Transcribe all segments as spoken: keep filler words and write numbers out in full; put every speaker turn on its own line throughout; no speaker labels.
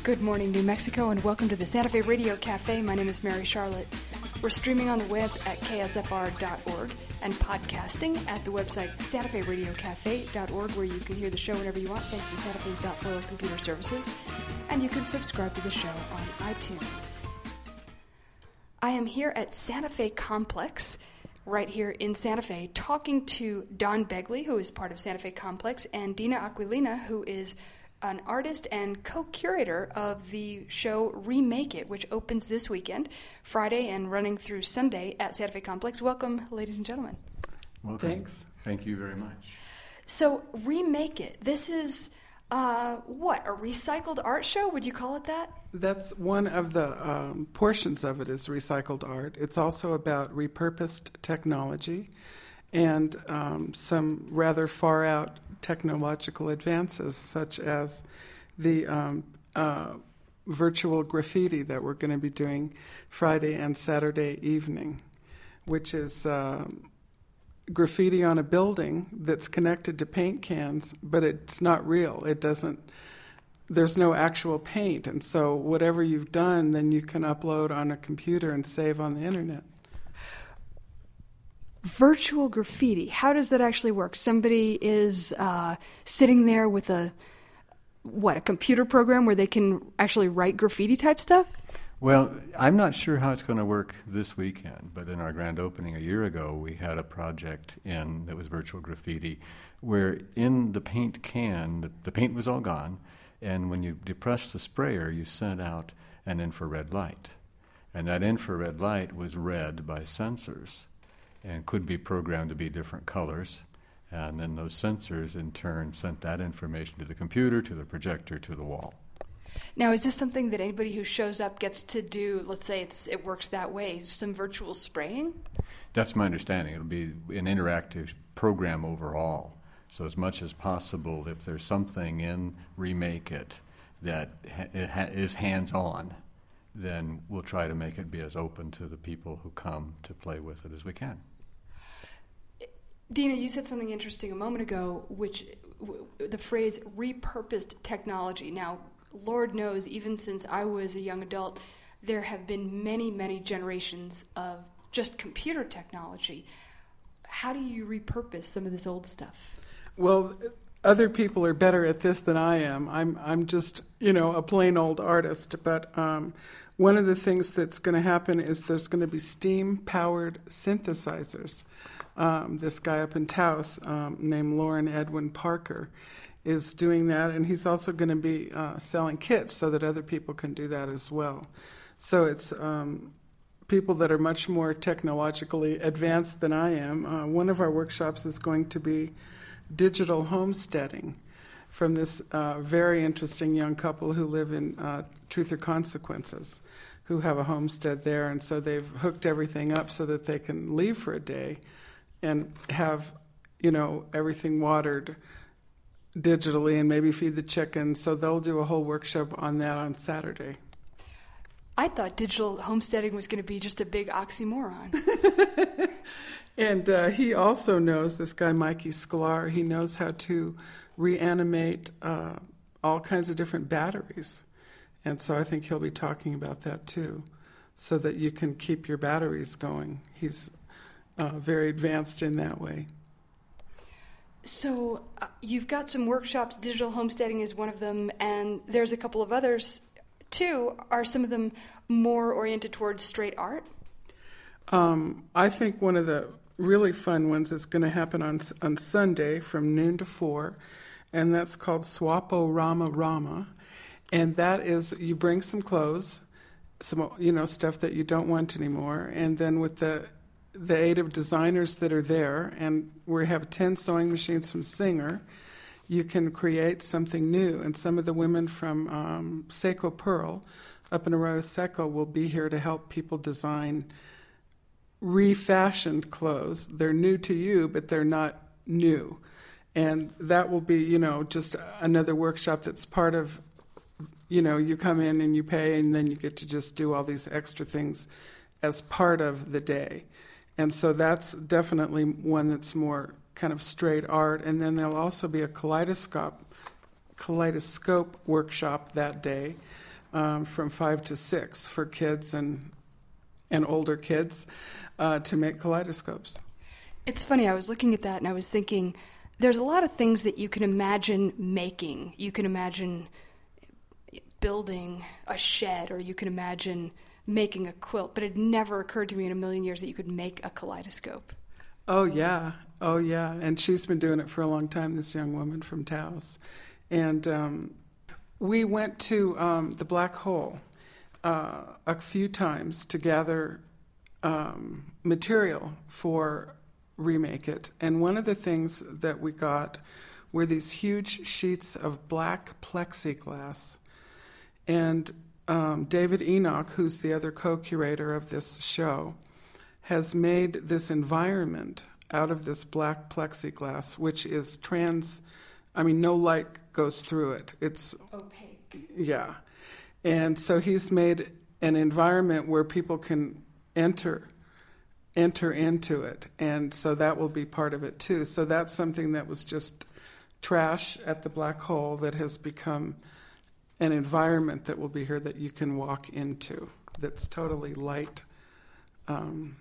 Good morning, New Mexico, and welcome to the Santa Fe Radio Cafe. My name is Mary Charlotte. We're streaming on the web at K S F R dot org and podcasting at the website Santa Fe Radio Cafe dot org, where you can hear the show whenever you want, thanks to Santa Fe's Foil Computer Services. And you can subscribe to the show on iTunes. I am here at Santa Fe Complex, right here in Santa Fe, talking to Don Begley, who is part of Santa Fe Complex, and Dina Aquilina, who is an artist and co-curator of the show Remake It, which opens this weekend, Friday, and running through Sunday at Santa Fe Complex. Welcome, ladies and gentlemen.
Well, thanks. Thank you very much.
So, Remake It. This is, uh, what, a recycled art show? Would you call it that?
That's one of the um, portions of it is recycled art. It's also about repurposed technology and um, some rather far-out technological advances, such as the um, uh, virtual graffiti that we're going to be doing Friday and Saturday evening, which is uh, graffiti on a building that's connected to paint cans, but it's not real. It doesn't, there's no actual paint, and so whatever you've done, then you can upload on a computer and save on the internet.
Virtual graffiti, how does that actually work? Somebody is uh, sitting there with a, what, a computer program where they can actually write graffiti type stuff?
Well, I'm not sure how it's going to work this weekend, but in our grand opening a year ago, we had a project in that was virtual graffiti where in the paint can, the, the paint was all gone, and when you depressed the sprayer, you sent out an infrared light. And that infrared light was read by sensors and could be programmed to be different colors. And then those sensors, in turn, sent that information to the computer, to the projector, to the wall.
Now, is this something that anybody who shows up gets to do? Let's say it's it works that way, some virtual spraying?
That's my understanding. It'll be an interactive program overall. So as much as possible, if there's something in Remake It that ha- is hands-on, then we'll try to make it be as open to the people who come to play with it as we can.
Dina, you said something interesting a moment ago, which w- the phrase repurposed technology. Now, Lord knows, even since I was a young adult, there have been many, many generations of just computer technology. How do you repurpose some of this old stuff?
Well, other people are better at this than I am. I'm I'm just, you know, a plain old artist. But um, one of the things that's going to happen is there's going to be steam-powered synthesizers. Um, this guy up in Taos um, named Lauren Edwin Parker is doing that, and he's also going to be uh, selling kits so that other people can do that as well. So it's um, people that are much more technologically advanced than I am. Uh, one of our workshops is going to be digital homesteading from this uh, very interesting young couple who live in uh, Truth or Consequences, who have a homestead there, and so they've hooked everything up so that they can leave for a day and have, you know, everything watered digitally and maybe feed the chickens. So they'll do a whole workshop on that on Saturday.
I thought digital homesteading was going to be just a big oxymoron.
And uh, he also knows, this guy Mikey Sklar, he knows how to reanimate uh, all kinds of different batteries. And so I think he'll be talking about that too, so that you can keep your batteries going. He's uh, very advanced in that way.
So uh, you've got some workshops, digital homesteading is one of them, and there's a couple of others too. Are some of them more oriented towards straight art?
Um, I think one of the really fun ones is going to happen on on Sunday from noon to four, and that's called Swap-O-Rama Rama. And that is, you bring some clothes, some, you know, stuff that you don't want anymore, and then with the the aid of designers that are there, and we have ten sewing machines from Singer, you can create something new. And some of the women from um, Seco Pearl up in Arroyo Seco will be here to help people design refashioned clothes. They're new to you, but they're not new. And that will be, you know, just another workshop that's part of, you know, you come in and you pay, and then you get to just do all these extra things as part of the day. And so that's definitely one that's more kind of straight art. And then there'll also be a kaleidoscope kaleidoscope workshop that day um, from five to six for kids and and older kids uh, to make kaleidoscopes.
It's funny, I was looking at that and I was thinking, there's a lot of things that you can imagine making. You can imagine building a shed, or you can imagine making a quilt, but it never occurred to me in a million years that you could make a kaleidoscope.
Oh, yeah. Oh, yeah. And she's been doing it for a long time, this young woman from Taos. And um, we went to um, the Black Hole uh, a few times to gather um, material for Remake It. And one of the things that we got were these huge sheets of black plexiglass. And um, David Enoch, who's the other co-curator of this show, has made this environment out of this black plexiglass, which is trans, I mean, no light goes through it. It's
opaque.
Yeah. And so he's made an environment where people can enter enter into it. And so that will be part of it too. So that's something that was just trash at the Black Hole that has become an environment that will be here that you can walk into, that's totally light. Um,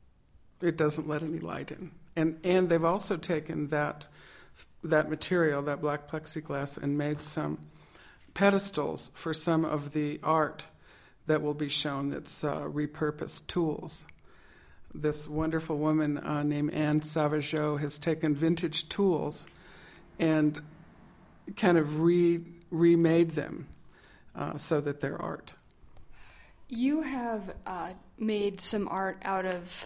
it doesn't let any light in. And and they've also taken that that material, that black plexiglass, and made some pedestals for some of the art that will be shown that's uh, repurposed tools. This wonderful woman uh, named Anne Sauvageau has taken vintage tools and kind of re remade them uh, so that they're art.
You have uh, made some art out of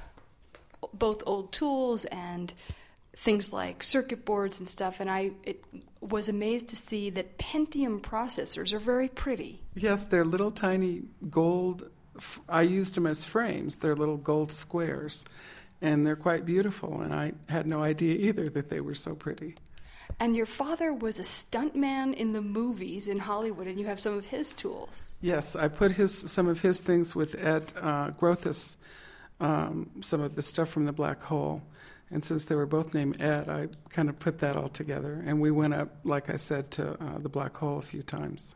both old tools and things like circuit boards and stuff, and I it was amazed to see that Pentium processors are very pretty.
Yes, they're little tiny gold. I used them as frames. They're little gold squares, and they're quite beautiful, and I had no idea either that they were so pretty.
And your father was a stuntman in the movies in Hollywood, and you have some of his tools.
Yes, I put his some of his things with Ed uh, Grothus, um, some of the stuff from the Black Hole. And since they were both named Ed, I kind of put that all together. And we went up, like I said, to uh, the Black Hole a few times.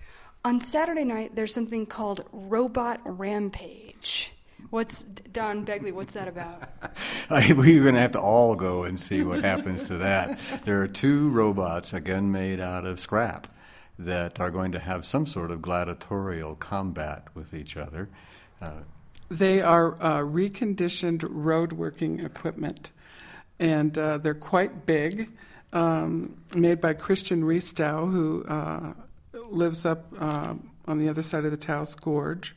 On Saturday night, there's something called Robot Rampage. What's, Don Begley, what's that about?
I, we're going to have to all go and see what happens to that. There are two robots, again made out of scrap, that are going to have some sort of gladiatorial combat with each other. Uh,
they are uh, reconditioned road working equipment, and uh, they're quite big, um, made by Christian Riestow, who uh, lives up uh, on the other side of the Taos Gorge.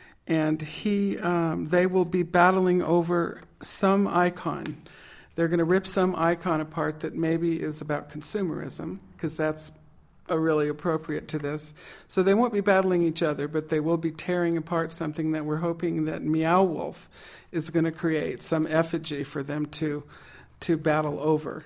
And he, um, they will be battling over some icon. They're going to rip some icon apart that maybe is about consumerism, because that's uh, really appropriate to this. So they won't be battling each other, but they will be tearing apart something that we're hoping that Meow Wolf is going to create, some effigy for them to to battle over.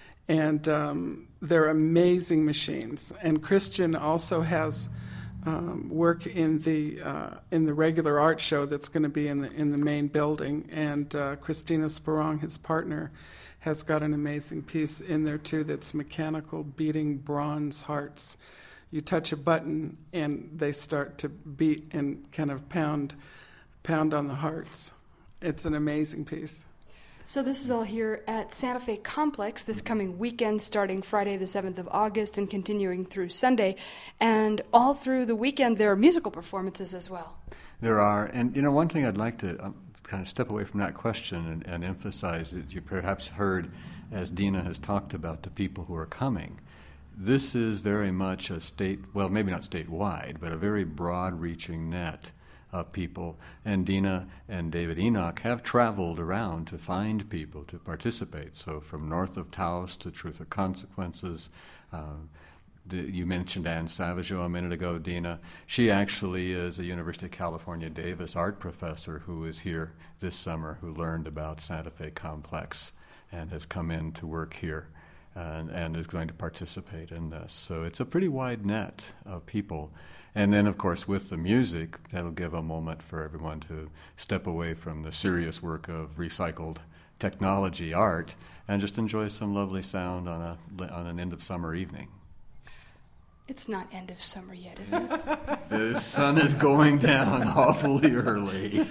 And um, they're amazing machines. And Christian also has Um, work in the uh, in the regular art show that's going to be in the in the main building, and uh, Christina Sperong, his partner, has got an amazing piece in there too. That's mechanical beating bronze hearts. You touch a button and they start to beat and kind of pound pound on the hearts. It's an amazing piece.
So this is all here at Santa Fe Complex this coming weekend, starting Friday the seventh of August and continuing through Sunday. And all through the weekend, there are musical performances as well.
There are. And, you know, one thing I'd like to um, kind of step away from that question and, and emphasize that you perhaps heard, as Dina has talked about, the people who are coming. This is very much a state, well, maybe not statewide, but a very broad-reaching net of people, and Dina and David Enoch have traveled around to find people to participate. So from north of Taos to Truth or Consequences. Uh, the, you mentioned Anne Sauvageau a minute ago, Dina. She actually is a University of California Davis art professor who is here this summer, who learned about Santa Fe Complex and has come in to work here and, and is going to participate in this. So it's a pretty wide net of people. And then, of course, with the music, that'll give a moment for everyone to step away from the serious work of recycled technology art and just enjoy some lovely sound on a on an end of summer evening.
It's not end of summer yet, is it?
The sun is going down awfully early.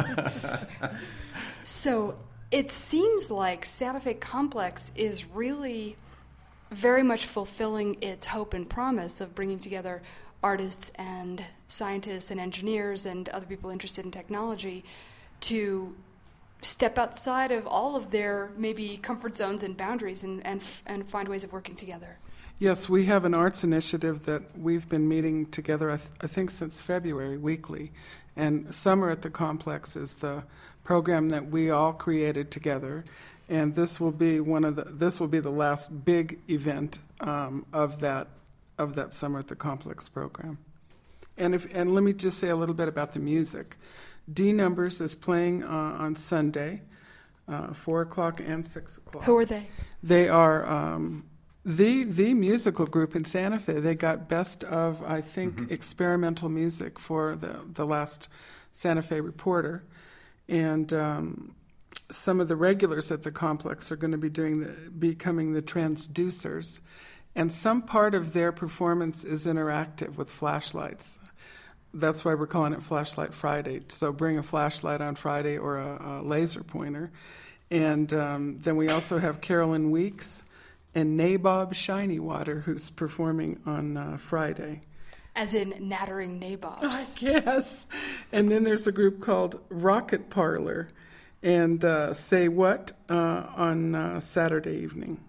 So it seems like Santa Fe Complex is really very much fulfilling its hope and promise of bringing together artists and scientists and engineers and other people interested in technology to step outside of all of their maybe comfort zones and boundaries and, and, and find ways of working together.
Yes, we have an arts initiative that we've been meeting together, I, th- I think, since February, weekly. And Summer at the Complex is the program that we all created together. And this will be one of the this will be the last big event um, of that of that Summer at the Complex program. And if and let me just say a little bit about the music. D Numbers is playing uh, on Sunday, uh, four o'clock and six o'clock.
Who are they?
They are um, the the musical group in Santa Fe. They got best of, I think, mm-hmm. experimental music for the the last Santa Fe Reporter, and um, some of the regulars at the complex are going to be doing the becoming the transducers, and some part of their performance is interactive with flashlights. That's why we're calling it Flashlight Friday. So bring a flashlight on Friday or a, a laser pointer. And um, then we also have Carolyn Weeks and Nabob Shinywater, who's performing on uh, Friday.
As in nattering nabobs.
I guess. And then there's a group called Rocket Parlor and uh, Say What uh, on uh, Saturday evening.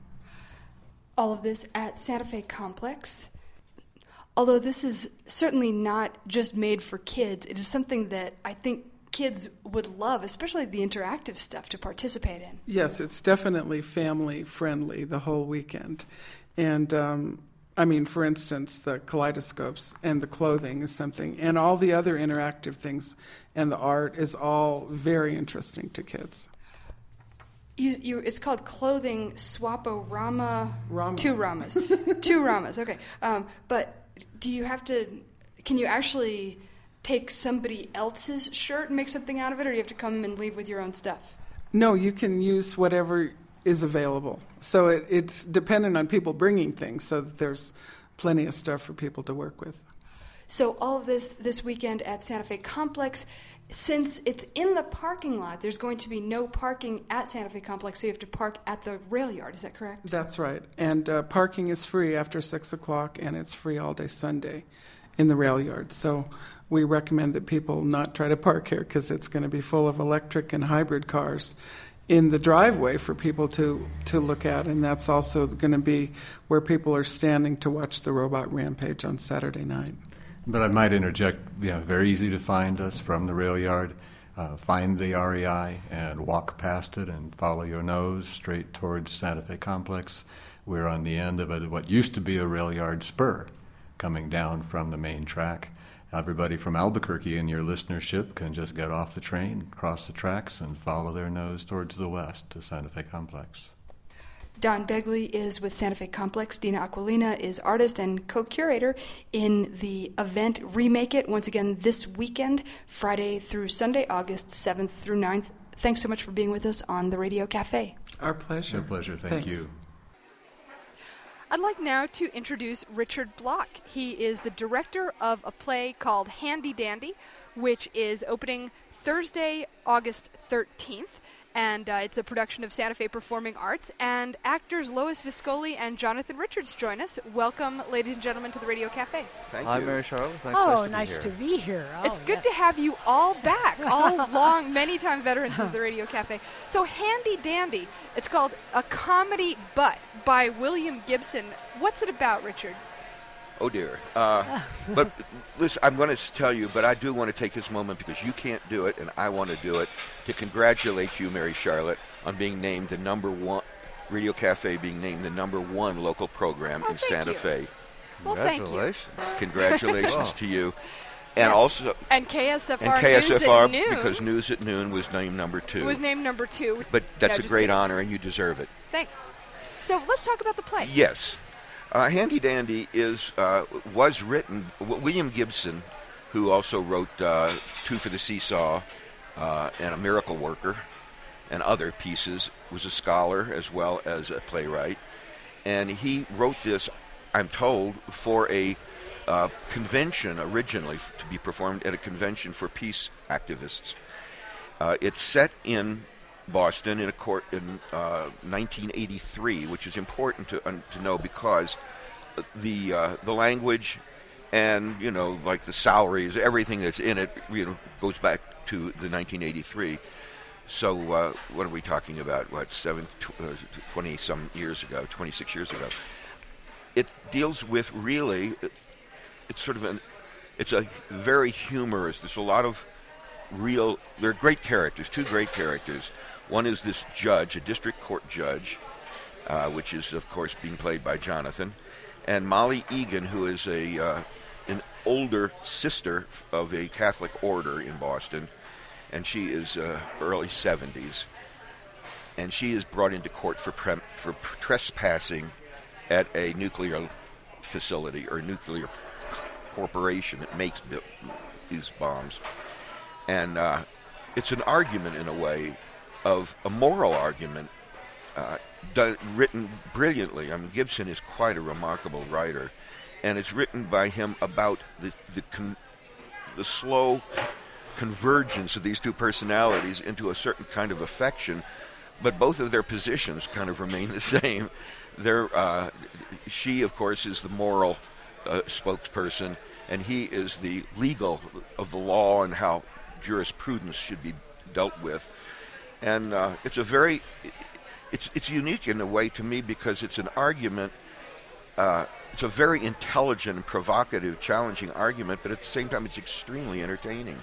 All of this at Santa Fe Complex. Although this is certainly not just made for kids, it is something that I think kids would love, especially the interactive stuff, to participate in.
Yes, it's definitely family-friendly the whole weekend. And, um, I mean, for instance, the kaleidoscopes and the clothing is something, and all the other interactive things and the art is all very interesting to kids.
You, you, it's called Clothing Swap-O-Rama.
Rama.
Two Ramas. Two Ramas, okay. Um, but do you have to, can you actually take somebody else's shirt and make something out of it, or do you have to come and leave with your own stuff?
No, you can use whatever is available. So it, it's dependent on people bringing things, so that there's plenty of stuff for people to work with.
So all of this this weekend at Santa Fe Complex, since it's in the parking lot, there's going to be no parking at Santa Fe Complex, so you have to park at the rail yard. Is that correct?
That's right. And uh, parking is free after six o'clock, and it's free all day Sunday in the rail yard. So we recommend that people not try to park here because it's going to be full of electric and hybrid cars in the driveway for people to, to look at. And that's also going to be where people are standing to watch the Robot Rampage on Saturday night.
But I might interject, you know, very easy to find us from the rail yard. Uh, find the R E I and walk past it and follow your nose straight towards Santa Fe Complex. We're on the end of a, what used to be a rail yard spur coming down from the main track. Everybody from Albuquerque in your listenership can just get off the train, cross the tracks, and follow their nose towards the west to Santa Fe Complex.
Don Begley is with Santa Fe Complex. Dina Aquilina is artist and co-curator in the event Remake It, once again this weekend, Friday through Sunday, August seventh through ninth. Thanks so much for being with us on the Radio Cafe.
Our pleasure.
Our pleasure. Thank
Thanks.
you.
I'd like now to introduce Richard Block. He is the director of a play called Handy Dandy, which is opening Thursday, August thirteenth. And uh, it's a production of Santa Fe Performing Arts. And actors Lois Viscoli and Jonathan Richards join us. Welcome, ladies and gentlemen, to the Radio Cafe.
Thank
Hi,
you.
Mary Charlotte. Thanks
Oh,
to
nice
be
to be here. Oh,
it's good
yes.
to have you all back, all long, many-time veterans of the Radio Cafe. So Handy Dandy, it's called A Comedy But by William Gibson. What's it about, Richard?
Oh, dear. Uh, but listen, I'm going to tell you, but I do want to take this moment because you can't do it, and I want to do it, to congratulate you, Mary Charlotte, on being named the number one, Radio Cafe being named the number one local program
Oh,
in
thank
Santa
you.
Fe.
Well, thank you.
Congratulations.
Congratulations
Wow.
to you. And
Yes.
also,
And K S F R
and K S F R,
News at Noon
because News at Noon was named number two.
was named number two.
But that's
No,
a
just
great
kidding.
honor, and you deserve it.
Thanks. So let's talk about the play.
Yes. Uh, Handy Dandy is uh, was written, w- William Gibson, who also wrote uh, Two for the Seesaw uh, and A Miracle Worker and other pieces, was a scholar as well as a playwright. And he wrote this I'm told, for a uh, convention originally f- to be performed at a convention for peace activists. Uh, it's set in Boston in a court in uh, nineteen eighty-three, which is important to um, to know because the uh, the language and you know like the salaries, everything that's in it, you know, goes back to the nineteen eighty-three. So uh, what are we talking about? What seven, tw- uh, twenty some years ago, twenty-six years ago? It deals with really, it's sort of an, it's a very humorous. There's a lot of real. They're great characters, two great characters. One is this judge, a district court judge, uh, which is of course being played by Jonathan, and Molly Egan, who is a uh, an older sister of a Catholic order in Boston, and she is uh, early seventies, and she is brought into court for pre- for trespassing at a nuclear facility or nuclear corporation that makes b- these bombs. And uh, it's an argument, in a way, of a moral argument uh, done, written brilliantly. I mean, Gibson is quite a remarkable writer, and it's written by him about the the, con- the slow convergence of these two personalities into a certain kind of affection, but both of their positions kind of remain the same. They're, uh, she, of course, is the moral uh, spokesperson, and he is the legal of the law and how jurisprudence should be dealt with. And uh, it's a very, it's it's unique in a way to me because it's an argument. Uh, it's a very intelligent and provocative, challenging argument, but at the same time, it's extremely entertaining.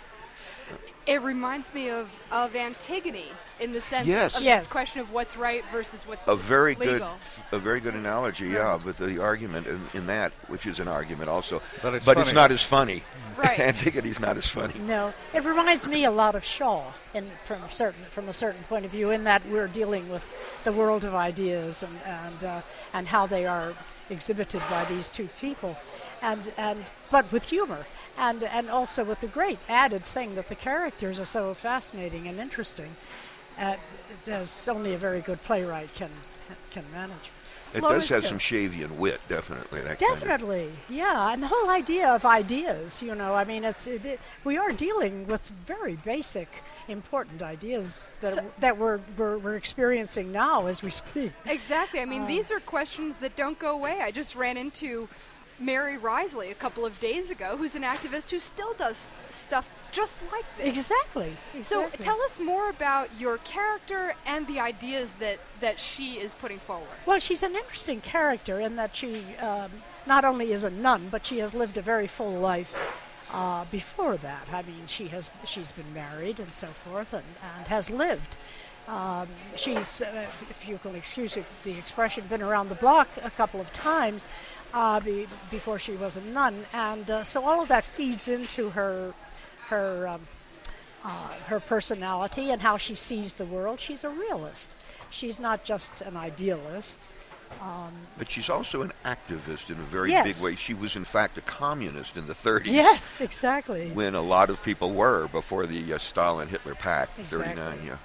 It reminds me of, of Antigone in the sense
Yes.
of
Yes.
this question of what's right versus what's
A very
legal.
good, a very good analogy, yeah. But the argument in, in that, which is an argument also,
But it's
but it's
funny.
not as funny.
Right.
Antigone's not as funny.
No, it reminds me a lot of Shaw, in, from certain from a certain point of view, in that we're dealing with the world of ideas and and uh, and how they are exhibited by these two people, and and but with humor. And and also with the great added thing that the characters are so fascinating and interesting, uh, as only a very good playwright can can manage.
It
Lois
does have
too.
some Shavian wit, definitely. That kind of-
Definitely, yeah. And the whole idea of ideas, you know, I mean, it's it, it, we are dealing with very basic, important ideas that
So-
that we're, we're we're experiencing now as we speak.
Exactly. I mean,
Um,
these are questions that don't go away. I just ran into Mary Risley a couple of days ago, who's an activist who still does stuff just like this.
Exactly.
So
exactly.
tell us more about your character and the ideas that, that she is putting forward.
Well, she's an interesting character in that she um, not only is a nun, but she has lived a very full life uh, before that. I mean, she has she's been married and so forth, and, and has lived. Um, she's, uh, if you can excuse it, the expression, been around the block a couple of times uh, be, before she was a nun, and uh, so all of that feeds into her her um, uh, her personality and how she sees the world. She's a realist. She's not just an idealist.
But she's also an activist in a very
Yes.
big way. She was, in fact, a communist in the thirties.
Yes, exactly.
When a lot of people were before the uh, Stalin-Hitler Pact,
Exactly.
thirty-nine, yeah.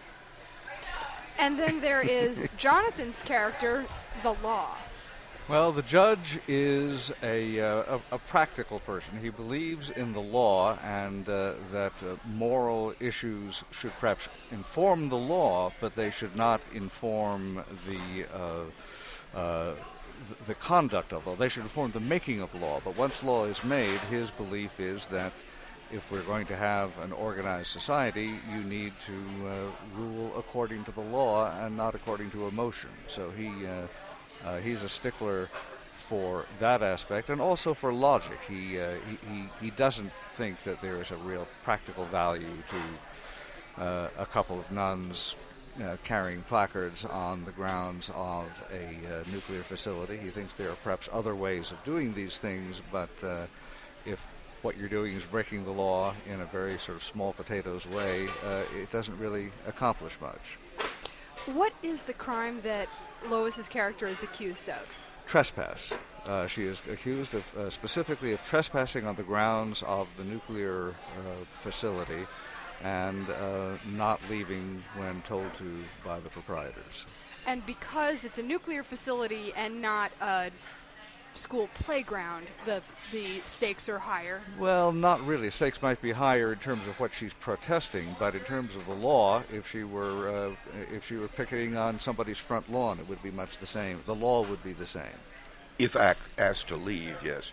And then there is Jonathan's character, the law.
Well, the judge is a, uh, a, a practical person. He believes in the law and uh, that uh, moral issues should perhaps inform the law, but they should not inform the uh, uh, th- the conduct of law. They should inform the making of law. But once law is made, his belief is that if we're going to have an organized society, you need to uh, rule according to the law and not according to emotion. So he. Uh, Uh, he's a stickler for that aspect, and also for logic. He, uh, he he he doesn't think that there is a real practical value to uh, a couple of nuns uh, carrying placards on the grounds of a uh, nuclear facility. He thinks there are perhaps other ways of doing these things, but uh, if what you're doing is breaking the law in a very sort of small potatoes way, uh, it doesn't really accomplish much.
What is the crime that Lois's character is accused of?
Trespass. Uh, she is accused of uh, specifically of trespassing on the grounds of the nuclear uh, facility and uh, not leaving when told to by the proprietors.
And because it's a nuclear facility and not a school playground, the the stakes are higher.
Well, not really. Stakes might be higher in terms of what she's protesting, but in terms of the law, if she were uh, if she were picketing on somebody's front lawn, it would be much the same. The law would be the same.
If act, asked to leave, yes.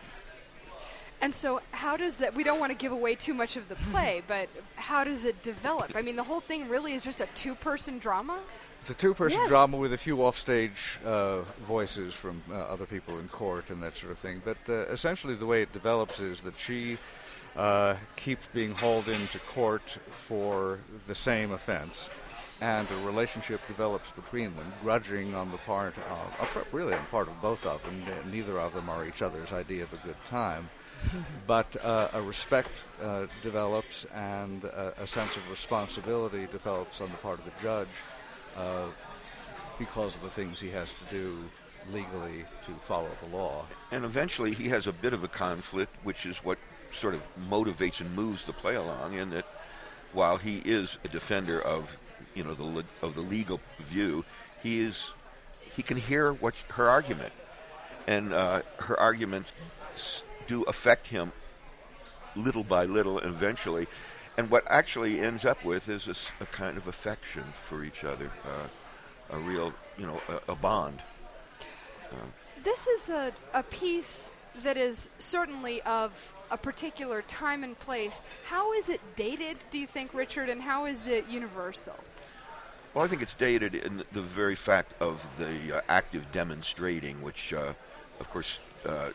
And so how does that, we don't want to give away too much of the play, but how does it develop? I mean, the whole thing really is just a two-person drama?
It's a two-person
Yes.
drama with a few offstage uh, voices from uh, other people in court and that sort of thing. But uh, essentially the way it develops is that she uh, keeps being hauled into court for the same offense, and a relationship develops between them, grudging on the part of, uh, really on the part of both of them. Neither of them are each other's idea of a good time. But uh, a respect uh, develops, and uh, a sense of responsibility develops on the part of the judge uh, because of the things he has to do legally to follow the law.
And eventually he has a bit of a conflict, which is what sort of motivates and moves the play along, in that while he is a defender of, you know, the le- of the legal view, he is he can hear what her argument, and uh, her arguments s- do affect him little by little eventually, and what actually ends up with is a, s- a kind of affection for each other, uh, a real, you know, a, a bond. Uh,
This is a, a piece that is certainly of a particular time and place. How is it dated, do you think, Richard, and how is it universal?
Well, I think it's dated in the very fact of the uh, active demonstrating, which, uh, of course, uh,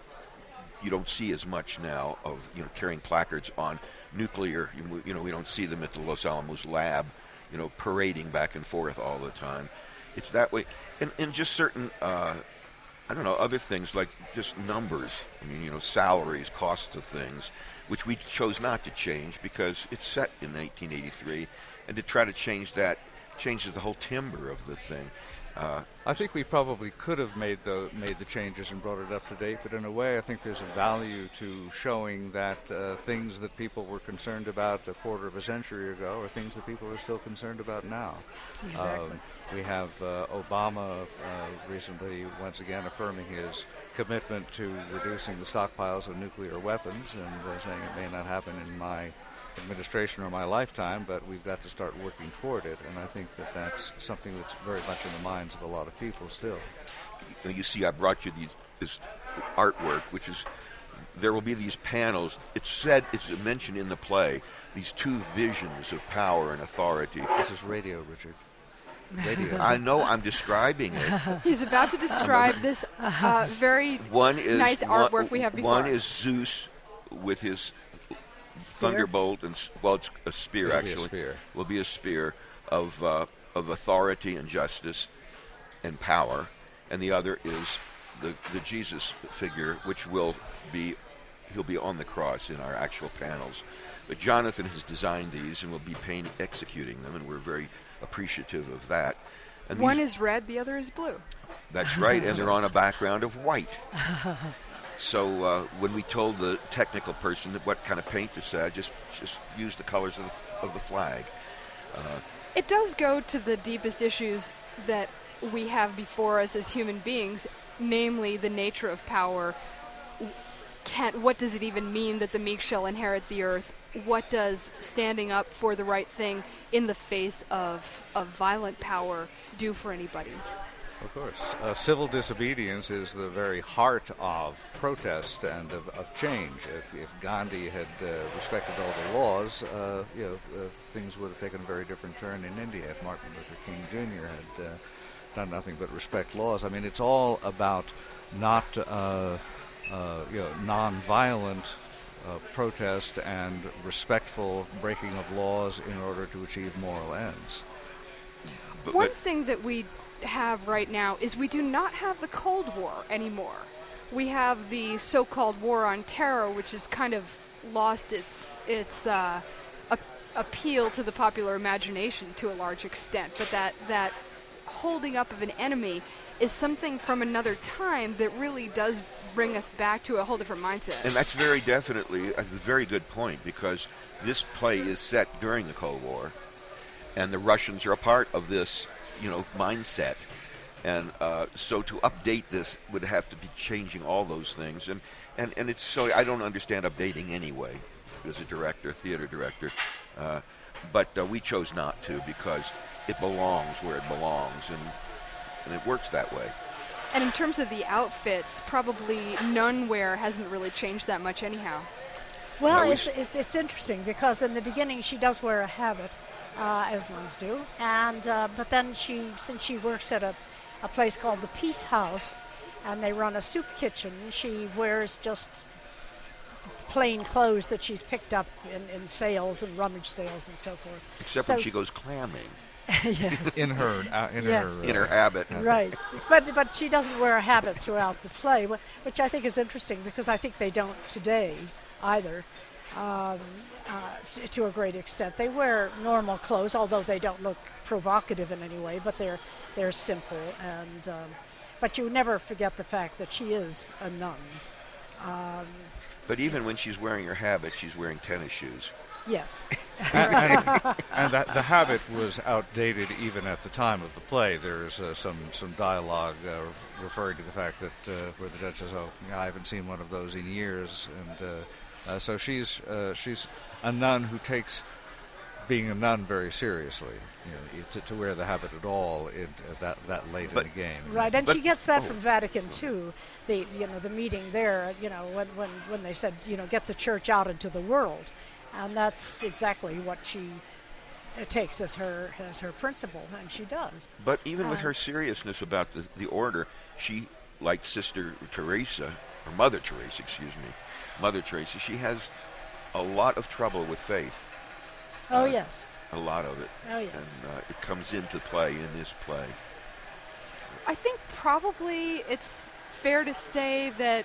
you don't see as much now of, you know, carrying placards on nuclear. You, you know, we don't see them at the Los Alamos lab, you know, parading back and forth all the time. It's that way. And, and just certain, uh, I don't know, other things like just numbers. I mean, you know, salaries, costs of things, which we chose not to change because it's set in nineteen eighty-three. And to try to change that changes the whole timbre of the thing. Uh,
I think we probably could have made the made the changes and brought it up to date, but in a way I think there's a value to showing that uh, things that people were concerned about a quarter of a century ago are things that people are still concerned about now.
Exactly.
Um, we have uh, Obama uh, recently once again affirming his commitment to reducing the stockpiles of nuclear weapons, and uh, saying it may not happen in my administration or my lifetime, but we've got to start working toward it, and I think that that's something that's very much in the minds of a lot of people still.
you see, I brought you these, this artwork, which is, there will be these panels. It's said, it's mentioned in the play, these two visions of power and authority.
This is radio, Richard. Radio.
I know I'm describing it.
He's about to describe this uh, very
One is
nice
one,
artwork we have before
One
us.
is Zeus with his
Spear?
thunderbolt, and s- well, it's a spear
It'll be a
actually.
spear.
Will be a spear of uh, of authority and justice and power, and the other is the the Jesus figure, which will be he'll be on the cross in our actual panels. But Jonathan has designed these and will be painting, executing them, and we're very appreciative of that. And
One
these,
is red, the other is blue.
that's right, and they're on a background of white. So uh, when we told the technical person that what kind of paint to say, just just use the colors of the, of the flag. Uh,
It does go to the deepest issues that we have before us as human beings, namely the nature of power. Can, what does it even mean that the meek shall inherit the earth? What does standing up for the right thing in the face of, of violent power do for anybody?
Of course. Uh, civil disobedience is the very heart of protest and of, of change. If, if Gandhi had uh, respected all the laws, uh, you know, uh, things would have taken a very different turn in India. If Martin Luther King Junior had uh, done nothing but respect laws. I mean, it's all about not, uh, uh, you know, non-violent uh, protest and respectful breaking of laws in order to achieve moral ends.
but,
One
but
thing that we have right now is we do not have the Cold War anymore. We have the so-called War on Terror, which has kind of lost its its uh, a- appeal to the popular imagination to a large extent. But that that holding up of an enemy is something from another time that really does bring us back to a whole different mindset.
and that's very definitely a very good point, because this play is set during the Cold War, and the Russians are a part of this, you know, mindset. And uh, so to update this would have to be changing all those things. And, and, and it's so I don't understand updating anyway as a director, theater director. Uh, but uh, we chose not to because it belongs where it belongs, and, and it works that way.
And in terms of the outfits, probably nun wear hasn't really changed that much anyhow.
Well,
No, we
it's, it's it's interesting because in the beginning she does wear a habit, uh, as nuns do, and uh, but then she, since she works at a, a place called the Peace House, and they run a soup kitchen, she wears just plain clothes that she's picked up in, in sales and rummage sales and so forth.
Except
so
when she goes clamming
yes.
in her uh, in
Yes.
her
in
uh,
her habit.
Right, but but she doesn't wear a habit throughout the play, wh- which I think is interesting because I think they don't today either, um, uh, t- to a great extent. They wear normal clothes, although they don't look provocative in any way, but they're they're simple, and um, but you never forget the fact that she is a nun. Um,
But even when she's wearing her habit, she's wearing tennis shoes.
yes,
and, and, and that the habit was outdated even at the time of the play. There's uh, some some dialogue uh, referring to the fact that uh, where the judge says, "Oh, yeah, I haven't seen one of those in years," and uh, uh, so she's uh, she's a nun who takes being a nun very seriously. You know, to, to wear the habit at all in, uh, that that late
But-
in the game.
right, and
But-
she gets that
oh.
from Vatican II. The you know the meeting there, you know when when when they said you know get the church out into the world, and that's exactly what she uh, takes as her as her principle, and she does.
But even with
Uh,
her seriousness about the, the order, she, like Sister Teresa, or Mother Teresa, excuse me, Mother Teresa, she has a lot of trouble with faith.
Oh
Uh,
yes,
A lot of it.
oh yes.
And uh, it comes into play in this play.
I think probably it's fair to say that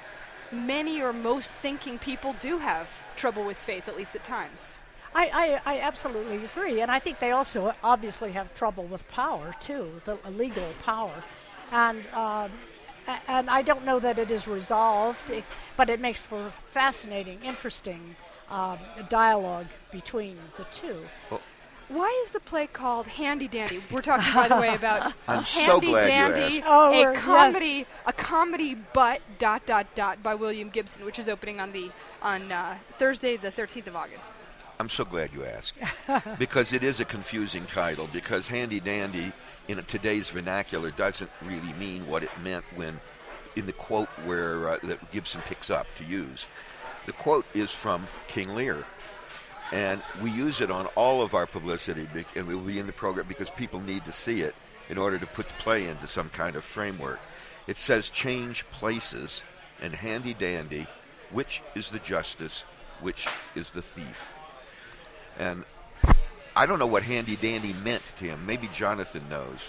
many or most thinking people do have trouble with faith, at least at times.
I, I, I absolutely agree, and I think they also obviously have trouble with power too, the legal power, and um, a- and I don't know that it is resolved, it, but it makes for fascinating, interesting um, dialogue between the two.
Why is the play called Handy Dandy? We're talking, by the way, about
I'm so
Handy
glad you
Dandy,
asked.
Oh,
a
we're-
comedy, a comedy, but dot dot dot by William Gibson, which is opening on the on uh, Thursday, the thirteenth of August.
I'm so glad you asked. Because it is a confusing title, because handy dandy in today's vernacular doesn't really mean what it meant when, in the quote where uh, that Gibson picks up to use. The quote is from King Lear. And we use it on all of our publicity, bec- and it will be in the program because people need to see it in order to put the play into some kind of framework. It says change places, and handy dandy, which is the justice, which is the thief. And I don't know what handy dandy meant to him. Maybe Jonathan knows.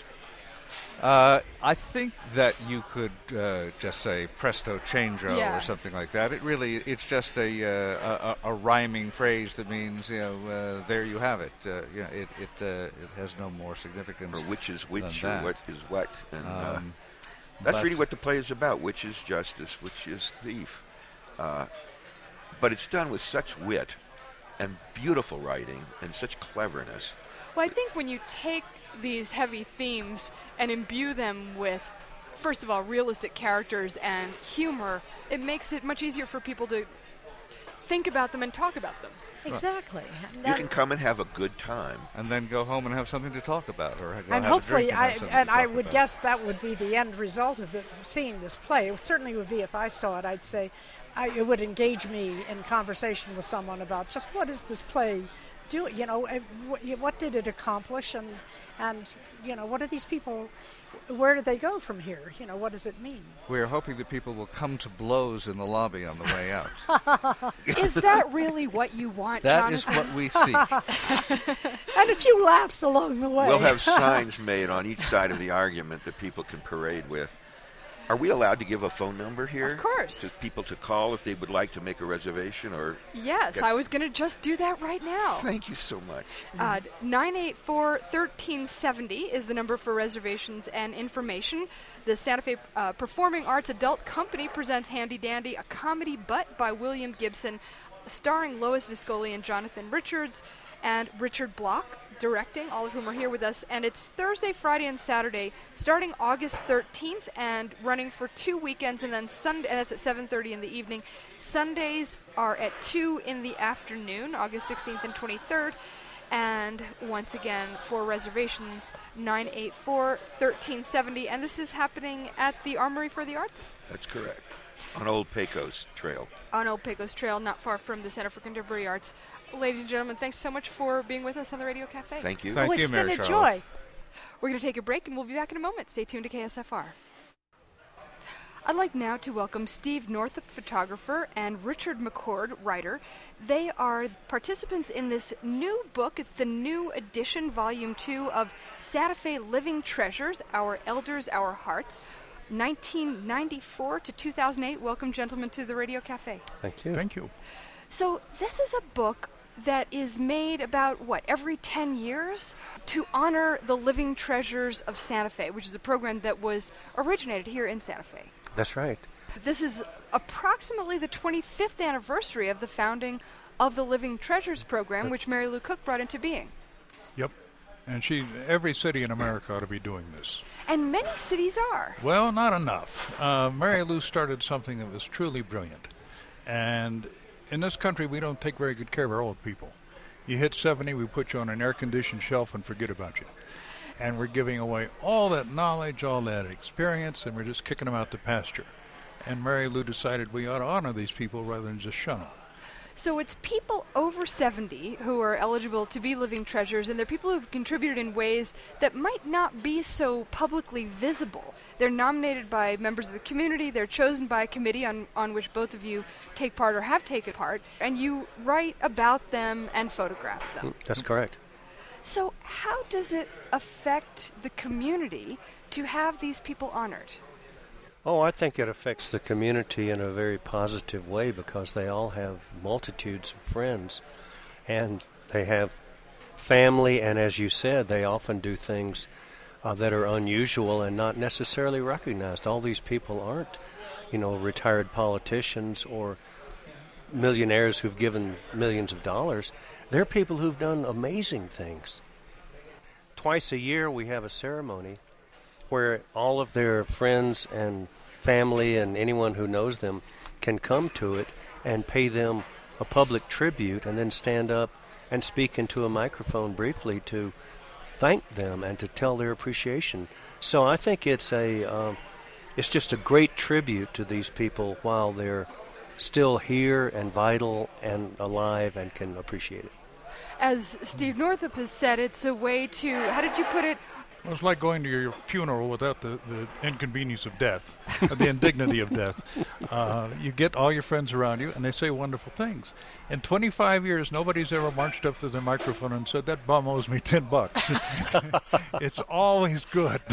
Uh, I think that you could uh, just say presto changeo
Yeah.
or something like that. It really, it's just a, uh, a, a rhyming phrase that means, you know, uh, there you have it. Uh, you know, it it, uh, it has no more significance.
Or which is which,
than
or
that.
what is what. And uh,
Um,
that's
but-
really what the play is about, which is justice, which is thief. Uh, but it's done with such wit and beautiful writing and such cleverness.
Well, I think when you take these heavy themes and imbue them with, first of all, realistic characters and humor, it makes it much easier for people to think about them and talk about them.
Exactly. And
You
that-
can come and have a good time.
and then go home and have something to talk about, or go
and
have
hopefully,
a drink and,
I
have something
and
to
I
talk
would
about.
guess that would be the end result of it, seeing this play. It certainly would be if I saw it. I'd say I, it would engage me in conversation with someone about just what is this play doing? You know, eh, wh- what did it accomplish, and and you know, what are these people? Where do they go from here? You know, what does it mean?
We're hoping that people will come to blows in the lobby on the way out.
Is that really what you want,
That is
Jonathan?
what we seek.
And a few laughs along the way.
We'll have signs made on each side of the argument that people can parade with. Are we allowed to give a phone number here?
Of course.
To people to call if they would like to make a reservation or...
Yes,
Get-
I was going to just do that right now.
Thank you so much.
Uh, nine eight four, one three seven zero is the number for reservations and information. The Santa Fe uh, Performing Arts Adult Company presents Handy Dandy, a comedy but by William Gibson, starring Lois Viscoli and Jonathan Richards. and Richard Block directing, all of whom are here with us. And it's Thursday, Friday, and Saturday, starting August thirteenth and running for two weekends, and then Sunday, and that's at seven thirty in the evening. Sundays are at two in the afternoon, August sixteenth and twenty-third. And once again, for reservations, nine eight four, one three seven zero. And this is happening at the Armory for the Arts?
That's correct. On Old Pecos Trail.
On Old Pecos Trail, not far from the Center for Contemporary Arts. Ladies and gentlemen, thanks so much for being with us on the Radio Cafe.
Thank you.
Thank
well,
you,
it's
Mary
been a
Charlotte.
joy.
We're going to take a break, and we'll be back in a moment. Stay tuned to K S F R. I'd like now to welcome Steve Northup, photographer, and Richard McCord, writer. They are participants in this new book. It's the new edition, Volume two, of Santa Fe Living Treasures, Our Elders, Our Hearts, nineteen ninety-four to two thousand eight. Welcome, gentlemen, to the Radio Cafe.
Thank you.
Thank you.
So this is a book that is made about, what, every ten years to honor the living treasures of Santa Fe, which is a program that was originated here in Santa Fe.
That's right.
This is approximately the twenty-fifth anniversary of the founding of the Living Treasures program, which Mary Lou Cook brought into being.
Yep. And she, every city in America ought to be doing this.
And many cities are.
Well, not enough. Uh, Mary Lou started something that was truly brilliant. And in this country, we don't take very good care of our old people. You hit seventy, we put you on an air-conditioned shelf and forget about you. And we're giving away all that knowledge, all that experience, and we're just kicking them out to pasture. And Mary Lou decided we ought to honor these people rather than just shun them.
So it's people over seventy who are eligible to be living treasures, and they're people who've contributed in ways that might not be so publicly visible. They're nominated by members of the community, they're chosen by a committee on, on which both of you take part or have taken part, and you write about them and photograph them.
That's correct.
So how does it affect the community to have these people honored?
Oh, I think it affects the community in a very positive way because they all have multitudes of friends and they have family, and as you said, they often do things uh, that are unusual and not necessarily recognized. All these people aren't, you know, retired politicians or millionaires who've given millions of dollars. They're people who've done amazing things. Twice a year we have a ceremony where all of their friends and family and anyone who knows them can come to it and pay them a public tribute and then stand up and speak into a microphone briefly to thank them and to tell their appreciation. So I think it's a um, it's just a great tribute to these people while they're still here and vital and alive and can appreciate it.
As Steve Northup has said, it's a way to, how did you put it?
Well, it's like going to your funeral without the, the inconvenience of death, or the indignity of death. Uh, you get all your friends around you, and they say wonderful things. In twenty-five years, nobody's ever marched up to the microphone and said, that bum owes me ten bucks. It's always good.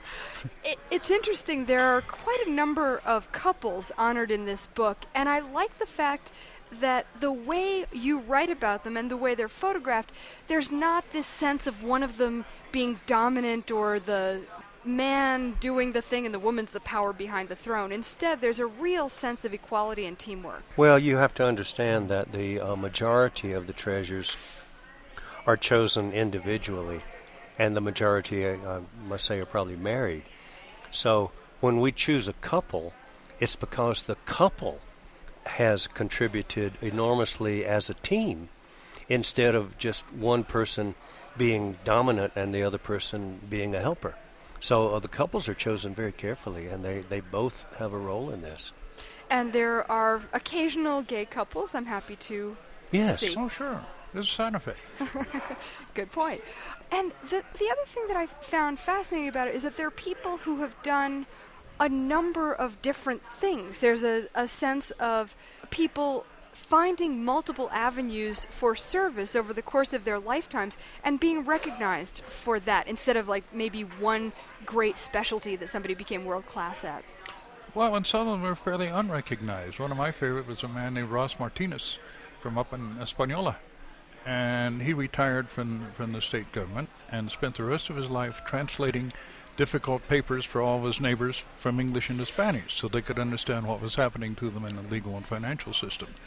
It, it's interesting. There are quite a number of couples honored in this book, and I like the fact that the way you write about them and the way they're photographed, there's not this sense of one of them being dominant or the man doing the thing and the woman's the power behind the throne. Instead, there's a real sense of equality and teamwork.
Well, you have to understand that the uh, majority of the treasures are chosen individually, and the majority, I uh, must say, are probably married. So when we choose a couple, it's because the couple has contributed enormously as a team instead of just one person being dominant and the other person being a helper. So uh, the couples are chosen very carefully, and they, they both have a role in this.
And there are occasional gay couples, I'm happy to
Yes.
see.
Oh, sure. This is Santa Fe.
Good point. And the, the other thing that I found fascinating about it is that there are people who have done a number of different things. There's a, a sense of people finding multiple avenues for service over the course of their lifetimes and being recognized for that instead of like maybe one great specialty that somebody became world class at.
Well, and some of them are fairly unrecognized. One of my favorite was a man named Ross Martinez from up in Española. And he retired from, from the state government and spent the rest of his life translating difficult papers for all of his neighbors from English into Spanish so they could understand what was happening to them in the legal and financial system.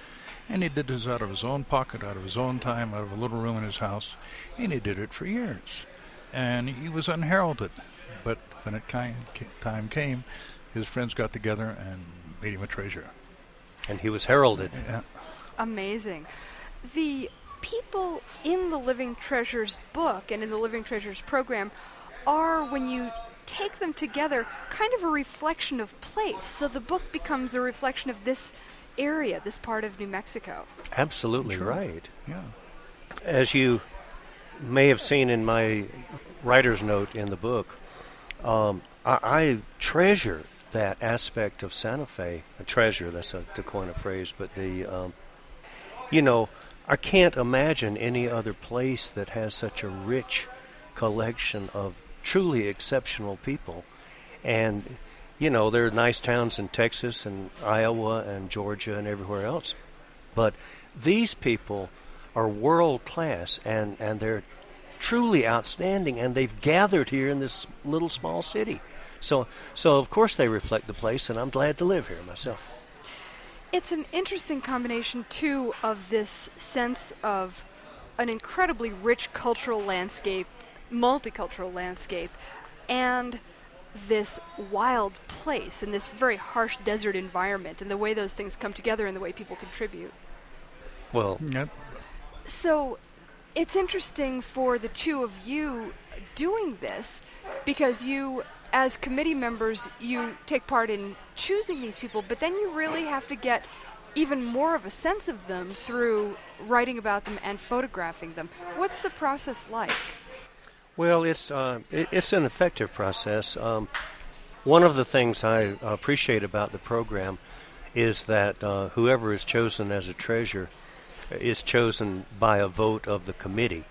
And he did this out of his own pocket, out of his own time, out of a little room in his house, and he did it for years. And he was unheralded. But when it ki- time came, his friends got together and made him a treasure.
And he was heralded.
Yeah.
Amazing. The people in the Living Treasures book and in the Living Treasures program are, when you take them together, kind of a reflection of place. So the book becomes a reflection of this area, this part of New Mexico.
Absolutely
Sure.
right.
Yeah.
As you may have seen in my writer's note in the book, um, I, I treasure that aspect of Santa Fe. A treasure, that's a, to coin a phrase, but the, um, you know, I can't imagine any other place that has such a rich collection of truly exceptional people. And, you know, there are nice towns in Texas and Iowa and Georgia and everywhere else. But these people are world class, and, and they're truly outstanding, and they've gathered here in this little small city. So, so of course they reflect the place, and I'm glad to live here myself.
It's an interesting combination, too, of this sense of an incredibly rich cultural landscape, multicultural landscape, and this wild place and this very harsh desert environment, and the way those things come together and the way people contribute.
Well,
Yep.
So it's interesting for the two of you doing this, because you, as committee members, you take part in choosing these people, but then you really have to get even more of a sense of them through writing about them and photographing them. What's the process like?
Well, it's uh, it, it's an effective process. Um, one of the things I appreciate about the program is that uh, whoever is chosen as a treasure is chosen by a vote of the committee.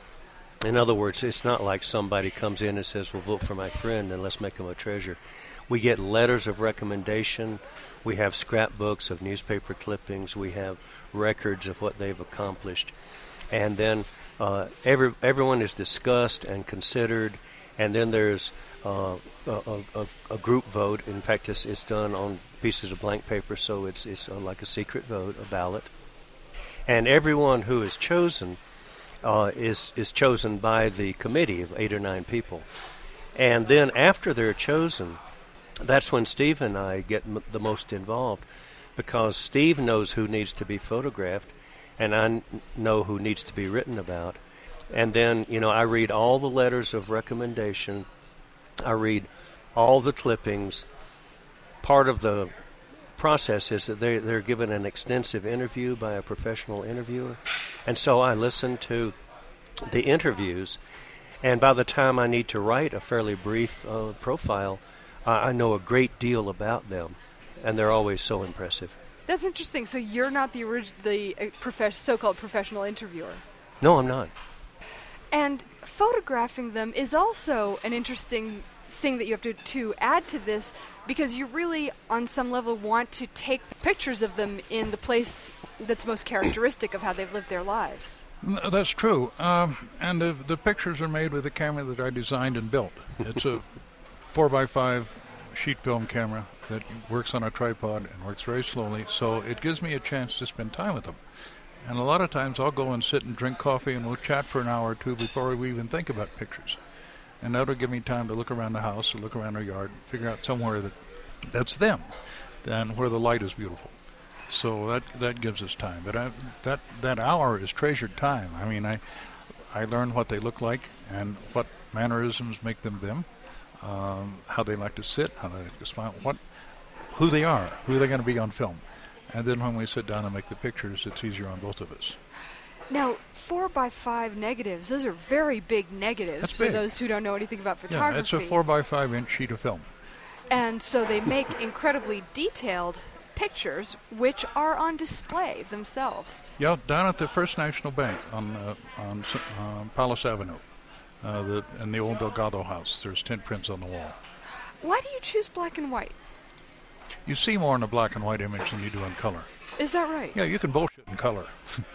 In other words, it's not like somebody comes in and says, well, vote for my friend and let's make him a treasure. We get letters of recommendation. We have scrapbooks of newspaper clippings. We have records of what they've accomplished. And then uh, every everyone is discussed and considered. And then there's uh, a, a, a group vote. In fact, it's, it's done on pieces of blank paper, so it's, it's uh, like a secret vote, a ballot. And everyone who is chosen uh, is is chosen by the committee of eight or nine people. And then after they're chosen, that's when Steve and I get m- the most involved, because Steve knows who needs to be photographed, and I n- know who needs to be written about. And then, you know, I read all the letters of recommendation. I read all the clippings. Part of the process is that they, they're given an extensive interview by a professional interviewer. And so I listen to the interviews, and by the time I need to write a fairly brief uh, profile, I, I know a great deal about them, and they're always so impressive.
That's interesting. So you're not the orig- the uh, prof- so-called professional interviewer.
No, I'm not.
And photographing them is also an interesting thing that you have to, to add to this, because you really, on some level, want to take pictures of them in the place that's most characteristic of how they've lived their lives.
N- That's true. Um, and the, the pictures are made with a camera that I designed and built. It's a four by five sheet film camera that works on a tripod and works very slowly, so it gives me a chance to spend time with them. And a lot of times I'll go and sit and drink coffee and we'll chat for an hour or two before we even think about pictures. And that'll give me time to look around the house, or look around our yard, figure out somewhere that that's them, and where the light is beautiful. So that that gives us time. But I, that that hour is treasured time. I mean, I I learn what they look like and what mannerisms make them them, um, how they like to sit, how they like to smile, what who they are, who they're going to be on film. And then when we sit down and make the pictures, it's easier on both of us.
Now, four by five negatives, those are very big negatives
That's
for
big.
those who don't know anything about photography.
Yeah, it's a four by five inch sheet of film.
And so they make incredibly detailed pictures, which are on display themselves.
Yeah, down at the First National Bank on uh, on S- uh, Palace Avenue, uh, the, in the old Delgado house. There's tint prints on the wall.
Why do you choose black and white?
You see more in a black and white image than you do in color.
Is that right?
Yeah, you can bullshit in color.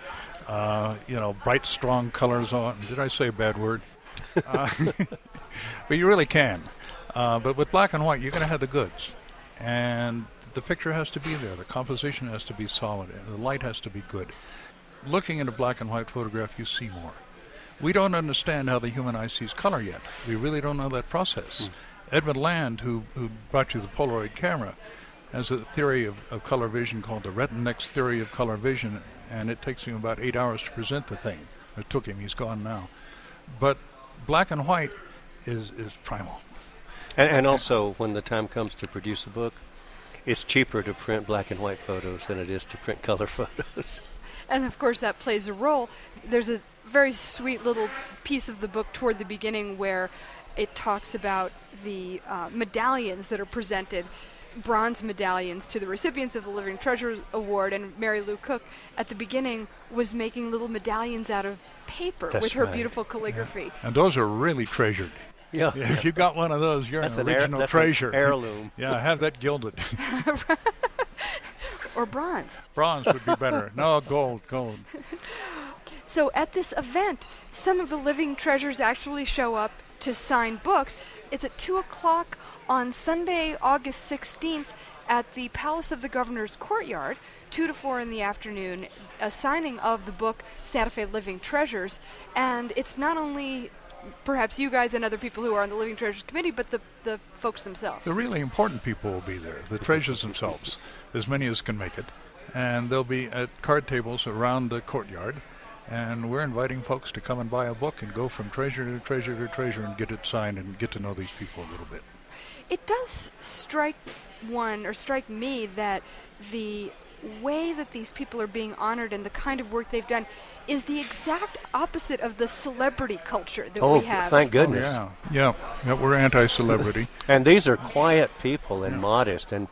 uh, you know, bright, strong colors on. Did I say a bad word? uh, but you really can. Uh, but with black and white, you're going to have the goods. And the picture has to be there. The composition has to be solid. And the light has to be good. Looking at a black and white photograph, you see more. We don't understand how the human eye sees color yet. We really don't know that process. Mm. Edmund Land, who, who brought you the Polaroid camera, has a theory of, of color vision called the Retinex theory of color vision, and it takes him about eight hours to present the thing. It took him. He's gone now. But black and white is, is primal.
And, and also, when the time comes to produce a book, it's cheaper to print black and white photos than it is to print color photos.
And, of course, that plays a role. There's a very sweet little piece of the book toward the beginning where it talks about the uh, medallions that are presented, bronze medallions to the recipients of the Living Treasures Award, and Mary Lou Cook at the beginning was making little medallions out of paper
That's
with her
right.
beautiful calligraphy.
Yeah. And those are really treasured.
Yeah.
If you got one of those, you're
that's
an
an
original
heir, that's
treasure.
An heirloom.
Yeah, have that gilded.
Or bronze.
Bronze would be better. No, gold, gold.
So at this event, some of the living treasures actually show up to sign books. It's at two o'clock on Sunday, August sixteenth at the Palace of the Governor's Courtyard, two to four in the afternoon, a signing of the book Santa Fe Living Treasures. And it's not only perhaps you guys and other people who are on the Living Treasures Committee, but the, the folks themselves.
The really important people will be there, the treasures themselves, as many as can make it. And they'll be at card tables around the courtyard. And we're inviting folks to come and buy a book and go from treasure to treasure to treasure and get it signed and get to know these people a little bit.
It does strike one, or strike me, that the way that these people are being honored and the kind of work they've done is the exact opposite of the celebrity culture that
oh,
we have.
Thank goodness.
Oh, yeah. yeah, yeah, we're anti-celebrity.
And these are quiet people and yeah. modest, and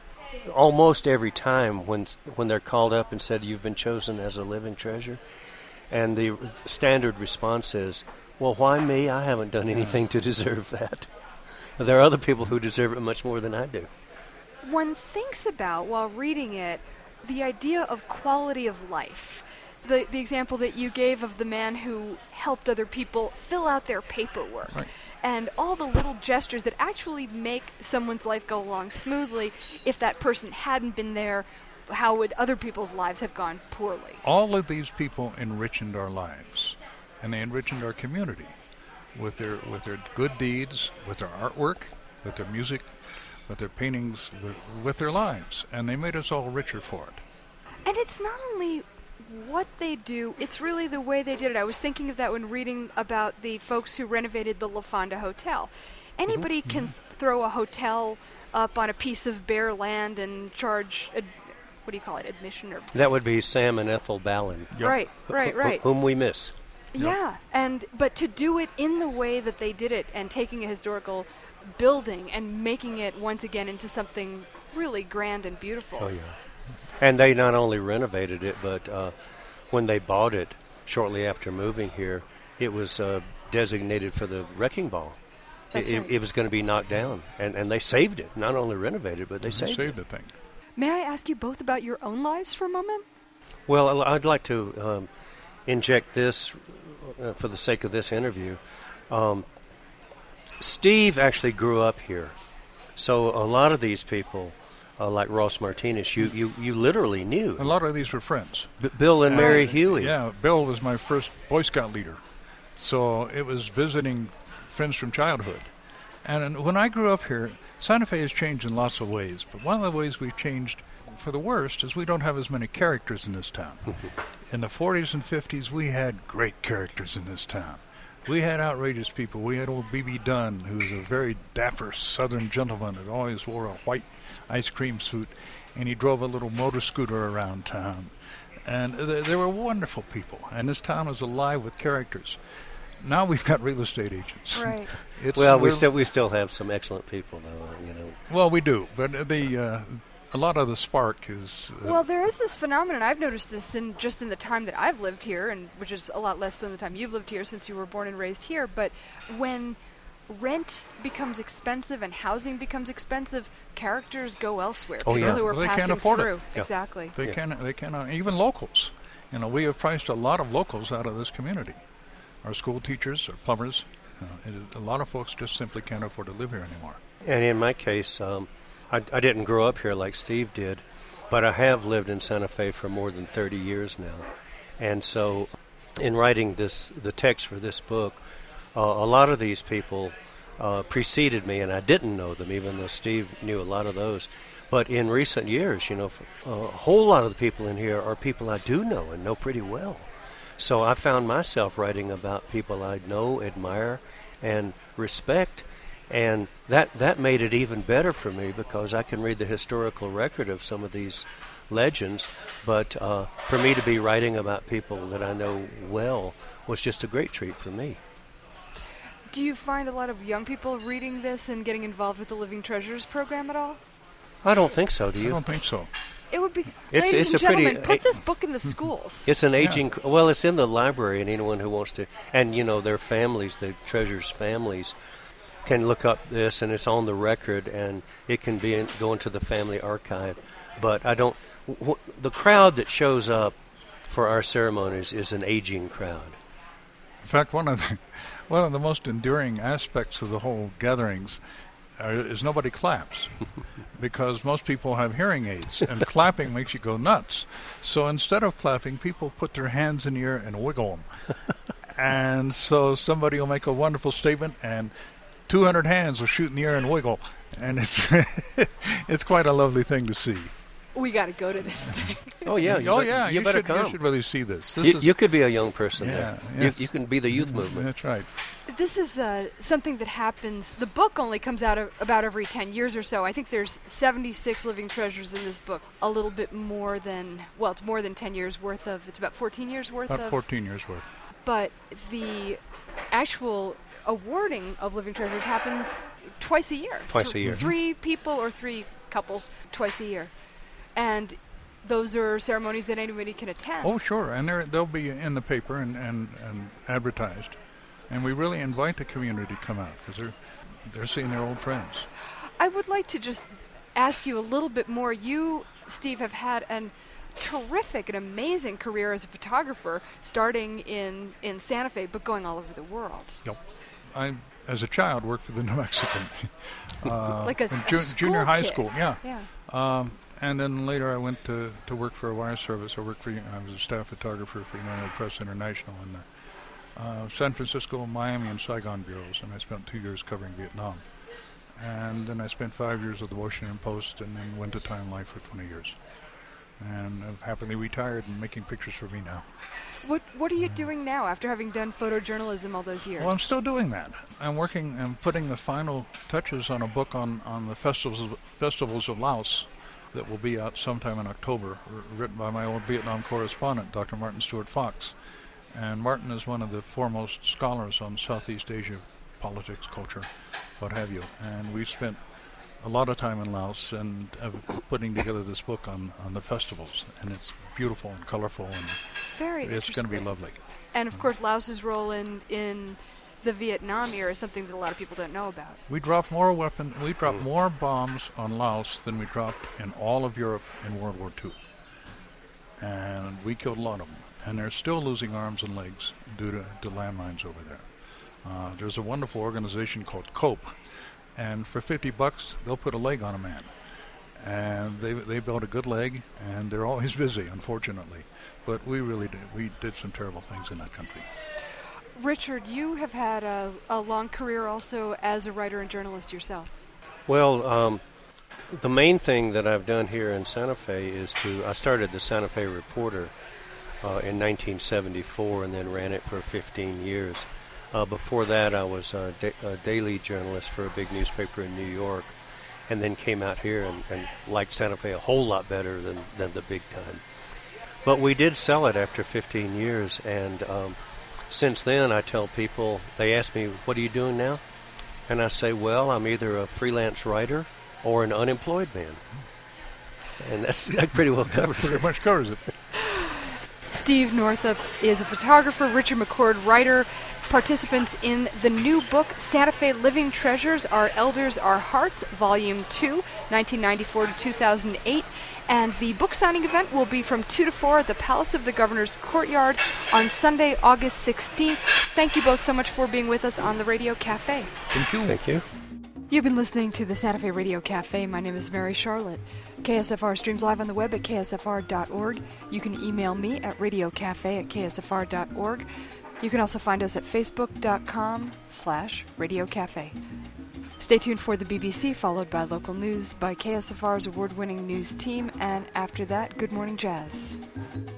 almost every time when when they're called up and said, you've been chosen as a living treasure, and the standard response is, well, why me? I haven't done anything to deserve that. There are other people who deserve it much more than I do.
One thinks about, while reading it, the idea of quality of life. The the example that you gave of the man who helped other people fill out their paperwork.
Right.
And all the little gestures that actually make someone's life go along smoothly. If that person hadn't been there, how would other people's lives have gone poorly?
All of these people enriched our lives, and they enriched our community with their with their good deeds, with their artwork, with their music, with their paintings, with, with their lives, and they made us all richer for it.
And it's not only what they do, it's really the way they did it. I was thinking of that when reading about the folks who renovated the La Fonda Hotel. Anybody mm-hmm. can th- throw a hotel up on a piece of bare land and charge a what do you call it, admission? Or
that would be Sam and Ethel Ballin.
Yep. Right, right, right.
Wh- whom we miss.
Yeah, yep. and but to do it in the way that they did it and taking a historical building and making it once again into something really grand and beautiful.
Oh, yeah. And they not only renovated it, but uh, when they bought it shortly after moving here, it was uh, designated for the wrecking ball.
That's
it,
right.
it, it was going to be knocked down, and, and they saved it. Not only renovated, but they
mm-hmm.
saved,
saved
it.
the thing.
May I ask you both about your own lives for a moment?
Well, I'd like to um, inject this uh, for the sake of this interview. Um, Steve actually grew up here, so a lot of these people, uh, like Ross Martinez, you, you, you literally knew.
A lot of these were friends.
B- Bill and
uh,
Mary Huey.
Yeah, Bill was my first Boy Scout leader, so it was visiting friends from childhood. And when I grew up here, Santa Fe has changed in lots of ways, but one of the ways we've changed for the worst is we don't have as many characters in this town. In the forties and fifties, we had great characters in this town. We had outrageous people. We had old B B Dunn, who was a very dapper southern gentleman that always wore a white ice cream suit, and he drove a little motor scooter around town. And th- they were wonderful people, and this town was alive with characters. Now we've got real estate agents.
Right.
It's
well, we still we still have some excellent people, though. You know.
Well, we do, but the uh, a lot of the spark is. Uh,
well, there is this phenomenon. I've noticed this in just in the time that I've lived here, and which is a lot less than the time you've lived here, since you were born and raised here. But when rent becomes expensive and housing becomes expensive, characters go elsewhere.
Oh,
People
yeah.
who are
well, they
passing
can't afford
through.
it.
Yeah.
Exactly.
They
Yeah.
can. They cannot. Even locals. You know, we have priced a lot of locals out of this community. Our school teachers, our plumbers. Uh, it, a lot of folks just simply can't afford to live here anymore.
And in my case, um, I, I didn't grow up here like Steve did, but I have lived in Santa Fe for more than thirty years now. And so in writing this, the text for this book, uh, a lot of these people uh, preceded me, and I didn't know them, even though Steve knew a lot of those. But in recent years, you know, a whole lot of the people in here are people I do know and know pretty well. So I found myself writing about people I know, admire, and respect. And that, that made it even better for me because I can read the historical record of some of these legends. But uh, for me to be writing about people that I know well was just a great treat for me.
Do you find a lot of young people reading this and getting involved with the Living Treasures program at all?
I don't think so, do you?
I don't think so.
It would be,
It's-
ladies
it's
and
a pretty-
gentlemen, put this book in the schools.
It's an aging, well, it's in the library, and anyone who wants to, and, you know, their families, the Treasures families, can look up this, and it's on the record, and it can be in, go into the family archive. But I don't, w- the crowd that shows up for our ceremonies is an aging crowd.
In fact, one of the, one of the most enduring aspects of the whole gatherings uh, is nobody claps, because most people have hearing aids, and clapping makes you go nuts. So instead of clapping, people put their hands in the air and wiggle them. And so somebody will make a wonderful statement, and two hundred hands will shoot in the air and wiggle. And it's it's quite a lovely thing to see.
We got to go to this thing.
Oh, yeah. You
oh,
bet-
yeah.
You,
You,
better
should,
come.
you should really see this. This
You,
is,
you could be a young person
Yeah,
there.
yes.
You, you can be the youth movement.
That's right.
This is uh, something that happens. The book only comes out of about every ten years or so. I think there's seventy-six living treasures in this book. A little bit more than, well, it's more than ten years worth of, it's about fourteen years worth
About
of.
fourteen years worth.
But the actual awarding of living treasures happens twice a year.
Twice
Th-
a year.
Three people or three couples twice a year. And those are ceremonies that anybody can attend.
Oh, sure. And they're, they'll be in the paper and, and, and advertised. And we really invite the community to come out because they're, they're seeing their old friends.
I would like to just ask you a little bit more. You, Steve, have had an terrific and amazing career as a photographer, starting in, in Santa Fe, but going all over the world.
Yep. I, as a child, worked for the New Mexican. uh,
Like a,
in
s- a
ju-
school
junior high
kid.
school, yeah.
Yeah.
Um, and then later I went to, to work for a wire service. I worked for, I was a staff photographer for United Press International in the uh, San Francisco, Miami, and Saigon bureaus, and I spent two years covering Vietnam. And then I spent five years with the Washington Post, and then went to Time Life for twenty years. And I've happily retired and making pictures for me now.
What What are you doing now after having done photojournalism all those years?
Well, I'm still doing that. I'm working and putting the final touches on a book on, on the festivals of, festivals of Laos that will be out sometime in October, r- written by my old Vietnam correspondent, Doctor Martin Stewart Fox. And Martin is one of the foremost scholars on Southeast Asia politics, culture, what have you. And we spent a lot of time in Laos and uh, putting together this book on, on the festivals. And it's beautiful and colorful, and
Very
it's going to be
interesting.
lovely.
And of course, Laos's role in in the Vietnam era is something that a lot of people don't know about.
We dropped more weapon. We dropped more bombs on Laos than we dropped in all of Europe in World War Two, and we killed a lot of them. And they're still losing arms and legs due to, to landmines over there. Uh, there's a wonderful organization called COPE, and for fifty bucks, they'll put a leg on a man. And they they built a good leg, and they're always busy, unfortunately. But we really did. We did some terrible things in that country.
Richard, you have had a, a long career also as a writer and journalist yourself.
Well, um, the main thing that I've done here in Santa Fe is to, I started the Santa Fe Reporter uh, in nineteen seventy-four and then ran it for fifteen years. Uh, before that, I was a, da- a daily journalist for a big newspaper in New York, and then came out here and, and liked Santa Fe a whole lot better than, than the big time. But we did sell it after fifteen years, and um, since then I tell people, they ask me, what are you doing now? And I say, well, I'm either a freelance writer or an unemployed man. And that's, that pretty well covers
Pretty
it.
much covers it.
Steve Northup is a photographer, Richard McCord, writer. Participants in the new book, Santa Fe Living Treasures, Our Elders, Our Hearts, Volume two, nineteen ninety-four to two thousand eight. And the book signing event will be from two to four at the Palace of the Governor's Courtyard on Sunday, August sixteenth. Thank you both so much for being with us on the Radio Cafe.
Thank you.
Thank you.
You've been listening to the Santa Fe Radio Cafe. My name is Mary Charlotte. K S F R streams live on the web at K S F R dot org. You can email me at radiocafe at K S F R dot org. You can also find us at facebook.com slash radiocafe. Stay tuned for the B B C, followed by local news by K S F R's award-winning news team, and after that, Good Morning Jazz.